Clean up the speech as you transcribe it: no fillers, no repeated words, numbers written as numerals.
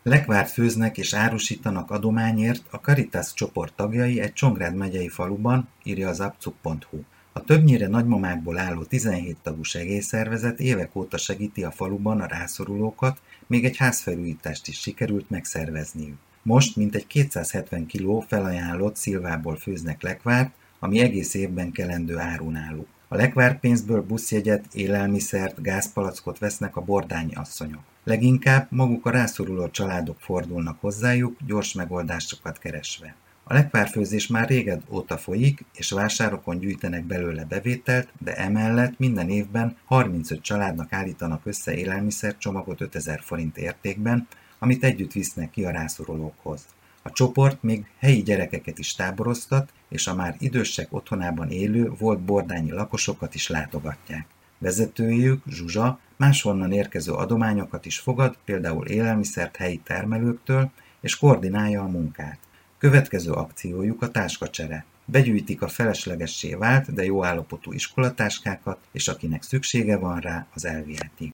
Lekvárt főznek és árusítanak adományért a Caritas csoport tagjai egy Csongrád megyei faluban, írja az abcuk.hu. A többnyire nagymamákból álló 17 tagú segélyszervezet évek óta segíti a faluban a rászorulókat, még egy házfelújítást is sikerült megszervezniük. Most mintegy 270 kg felajánlott szilvából főznek lekvárt, ami egész évben kelendő áru náluk. A lekvárpénzből buszjegyet, élelmiszert, gázpalackot vesznek a bordányi asszonyok. Leginkább maguk a rászoruló családok fordulnak hozzájuk, gyors megoldásokat keresve. A lekvárfőzés már régóta folyik, és vásárokon gyűjtenek belőle bevételt, de emellett minden évben 35 családnak állítanak össze élelmiszercsomagot 5000 forint értékben, amit együtt visznek ki a rászorulókhoz. A csoport még helyi gyerekeket is táboroztat, és a már idősek otthonában élő volt bordányi lakosokat is látogatják. Vezetőjük, Zsuzsa, máshonnan érkező adományokat is fogad, például élelmiszert helyi termelőktől, és koordinálja a munkát. Következő akciójuk a táskacsere. Begyűjtik a feleslegessé vált, de jó állapotú iskolatáskákat, és akinek szüksége van rá, az elviheti.